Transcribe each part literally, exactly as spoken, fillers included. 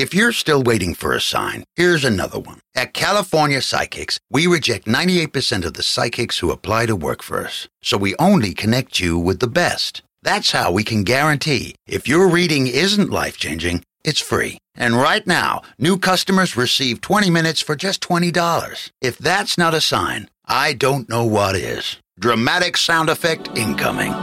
If you're still waiting for a sign, here's another one. At California Psychics, we reject ninety-eight percent of the psychics who apply to work for us. So we only connect you with the best. That's how we can guarantee if your reading isn't life-changing, it's free. And right now, new customers receive twenty minutes for just twenty dollars. If that's not a sign, I don't know what is. Dramatic sound effect incoming.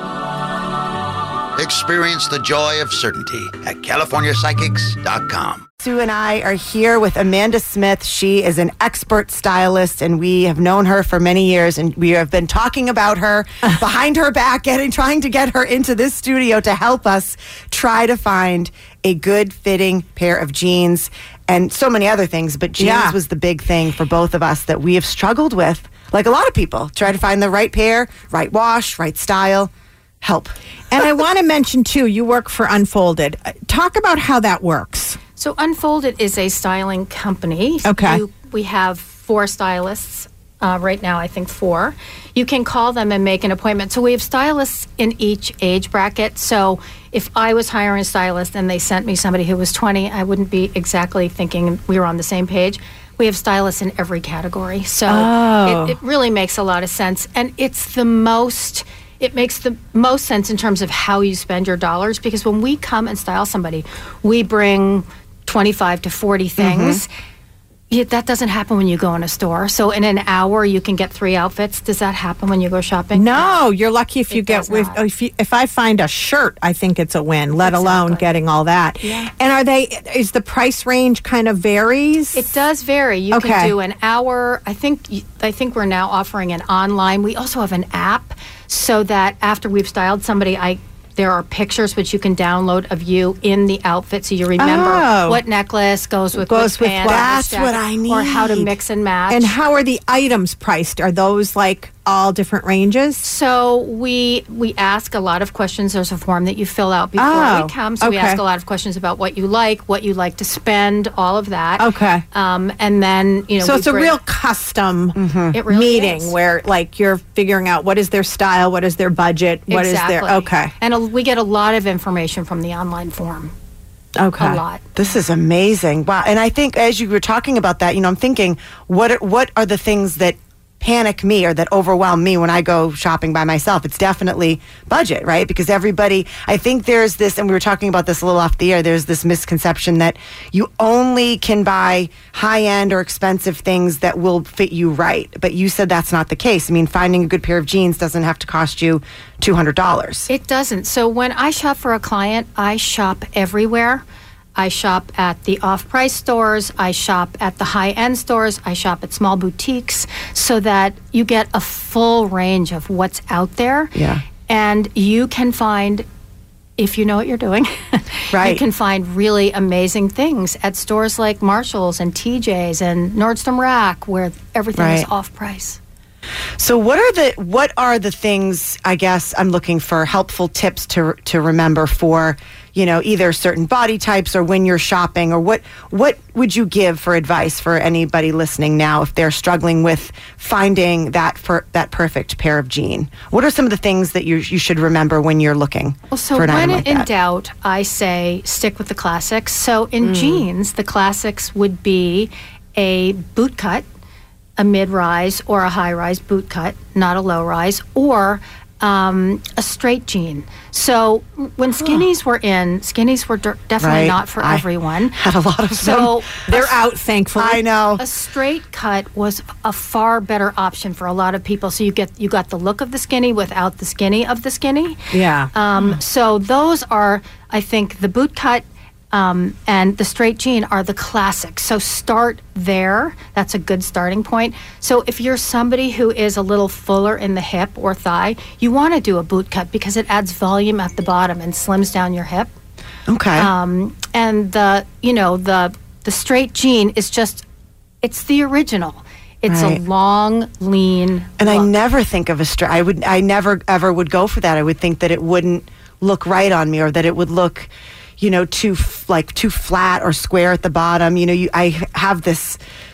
Experience the joy of certainty at california psychics dot com. Sue and I are here with Amanda Smith. She is an expert stylist, and we have known her for many years, and we have been talking about her behind her back, getting, trying to get her into this studio to help us try to find a good fitting pair of jeans and so many other things. But jeans Yeah. was the big thing for both of us that we have struggled with, like a lot of people, try to find the right pair, right wash, right style. Help. And I want to mention, too, you work for Unfolded. Uh, Talk about how that works. So Unfolded is a styling company. Okay. You, we have four stylists uh, right now, I think four. You can call them and make an appointment. So we have stylists in each age bracket. So if I was hiring a stylist and they sent me somebody who was twenty, I wouldn't be exactly thinking we were on the same page. We have stylists in every category. So Oh. it, it really makes a lot of sense. And it's the most... It makes the most sense in terms of how you spend your dollars, because when we come and style somebody, we bring twenty-five to forty things. Mm-hmm. Yeah, that doesn't happen when you go in a store. So in an hour, you can get three outfits. Does that happen when you go shopping? No, you're lucky if you It get does if not. if, you, if I find a shirt, I think it's a win. Let alone Exactly. getting all that. Yeah. And are they? Is the price range kind of varies? It does vary. You Okay. can do an hour. I think I think we're now offering an online. We also have an app, so that after we've styled somebody, I there are pictures which you can download of you in the outfit, so you remember Oh. what necklace goes with Goes which with band, what? and which That's what jacket, I or how to need. mix and match. And how are the items priced? Are those like all different ranges? So we we ask a lot of questions. There's a form that you fill out before Oh, we come. So we okay. ask a lot of questions about what you like, what you like to spend, all of that. Okay. Um, and then you know. So we it's a bring- real custom It really meeting is. where like you're figuring out what is their style, what is their budget, what is exactly. their okay. And a, we get a lot of information from the online form. Okay. A lot. This is amazing. Wow. And I think as you were talking about that, you know, I'm thinking, what are, what are the things that panic me or that overwhelm me when I go shopping by myself? It's definitely budget, right? Because everybody, I think there's this, and we were talking about this a little off the air, there's this misconception that you only can buy high-end or expensive things that will fit you right. But you said that's not the case. I mean, finding a good pair of jeans doesn't have to cost you two hundred dollars. It doesn't. So when I shop for a client, I shop everywhere. I shop at the off-price stores. I shop at the high-end stores. I shop at small boutiques, so that you get a full range of what's out there. Yeah. And you can find, if you know what you're doing, Right. you can find really amazing things at stores like Marshall's and T J's and Nordstrom Rack, where everything is Right. off-price. So what are the what are the things, I guess I'm looking for helpful tips to to remember for, you know, either certain body types or when you're shopping, or what what would you give for advice for anybody listening now if they're struggling with finding that for that perfect pair of jean? What are some of the things that you you should remember when you're looking Well, so for an when item like in that? doubt, I say stick with the classics. So in Mm. jeans, the classics would be a boot cut, a mid-rise or a high-rise boot cut, not a low-rise, or um, a straight jean. So when skinnies were in, skinnies were de- definitely Right. not for I everyone. had a lot of So They're a- out, thankfully. I know. a straight cut was a far better option for a lot of people. So you get you got the look of the skinny without the skinny of the skinny. Yeah. Um, so those are, I think, the boot cut um, and the straight jean are the classics. So start there. That's a good starting point. So if you're somebody who is a little fuller in the hip or thigh, you want to do a boot cut because it adds volume at the bottom and slims down your hip. Okay. Um, and the, you know, the the straight jean is just, it's the original. It's Right. a long, lean And I look. never think of a straight. I would. I never ever would go for that. I would think that it wouldn't look right on me, or that it would look, you know, too f- like too flat or square at the bottom. You know, you, I have this,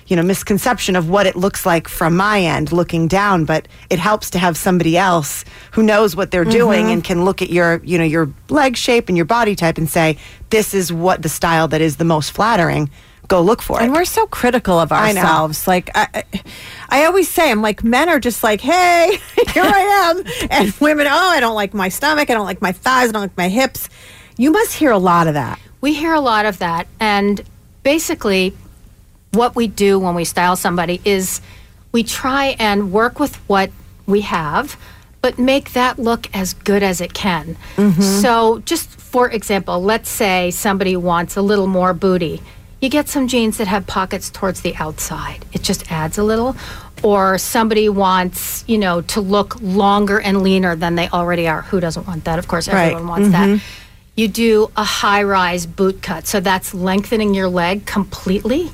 you know, misconception of what it looks like from my end looking down, but it helps to have somebody else who knows what they're doing and can look at your, you know, your leg shape and your body type and say, this is what the style that is the most flattering. Go look for it. And we're so critical of I know. ourselves. Like, I, I I always say, I'm like, men are just like, hey, here I am. And women, oh, I don't like my stomach. I don't like my thighs. I don't like my hips. You must hear a lot of that. We hear a lot of that. And basically, what we do when we style somebody is we try and work with what we have, but make that look as good as it can. Mm-hmm. So just for example, let's say somebody wants a little more booty. You get some jeans that have pockets towards the outside. It just adds a little. Or somebody wants, you know, to look longer and leaner than they already are. Who doesn't want that? Of course, everyone Right. wants Mm-hmm. that. You do a high-rise boot cut. So that's lengthening your leg completely.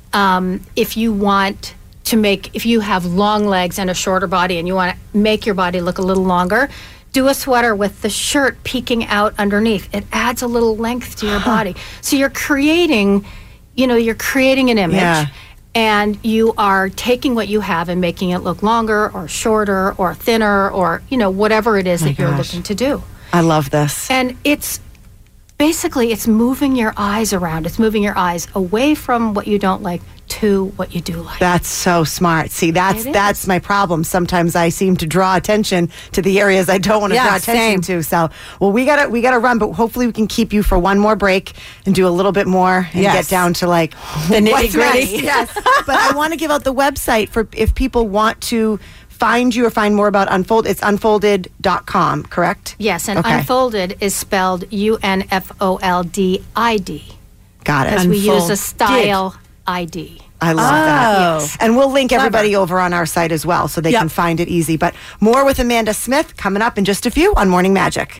Um, if you want to make, if you have long legs and a shorter body and you want to make your body look a little longer, do a sweater with the shirt peeking out underneath. It adds a little length to your body. So you're creating, you know, you're creating an image. Yeah. And you are taking what you have and making it look longer or shorter or thinner or, you know, whatever it is My that you're gosh. looking to do. I love this. And it's basically, it's moving your eyes around. It's moving your eyes away from what you don't like to what you do like. That's so smart. See, that's It that's is. my problem. Sometimes I seem to draw attention to the areas I don't want to Yeah, draw attention same. to. So, well, we gotta we gotta run, but hopefully we can keep you for one more break and do a little bit more and Yes. get down to like The what's nitty-gritty. next. Yes, but I want to give out the website for if people want to find you or find more about Unfold. It's unfolded dot com, correct? Yes, and Okay. Unfolded is spelled U N F O L D I D Got it. because we use a Unfolded. style I D. I love Oh. that. Yes. And we'll link Clever. everybody over on our site as well so they Yep. can find it easy. But more with Amanda Smith coming up in just a few on Morning Magic.